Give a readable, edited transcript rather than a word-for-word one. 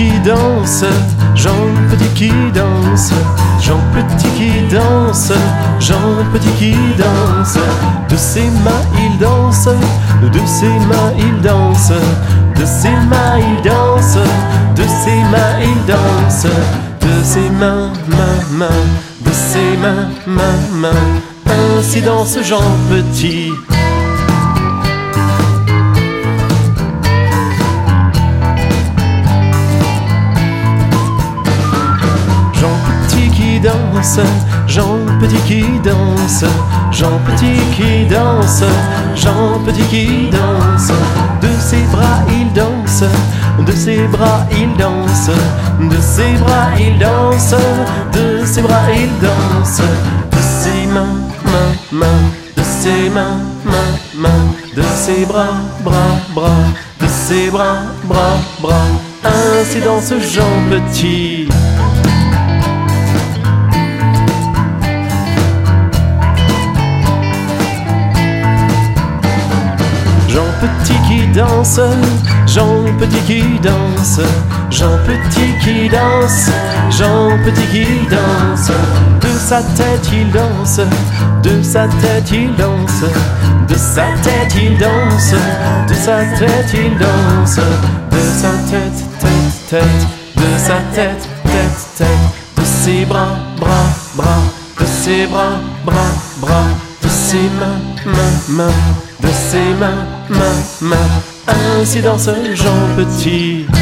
qui danse, Jean Petit qui danse, Jean Petit qui danse, Jean Petit qui danse. De ses mains il danse, de ses mains il danse, de ses mains il danse, de ses mains il danse, de ses mains, mains, de ses mains, mains. Ainsi danse Jean Petit. Jean Petit qui danse, Jean Petit qui danse, Jean Petit qui danse, Jean Petit qui danse. De ses bras il danse, de ses bras il danse, de ses bras il danse, de ses bras il danse. De ses mains, mains, de ses mains, mains, de ses bras, bras, de ses bras, bras. Ainsi danse Jean Petit. Jean Petit qui danse, Jean Petit qui danse, Jean Petit qui danse, Jean Petit qui danse. De sa tête il danse, de sa tête il danse, de sa tête il danse, de sa tête il danse, de sa tête, tête, de sa tête, tête, de ses bras, bras, de ses bras, bras, de ses mains, mains, de ses mains, mains. Ainsi danse Jean Petit.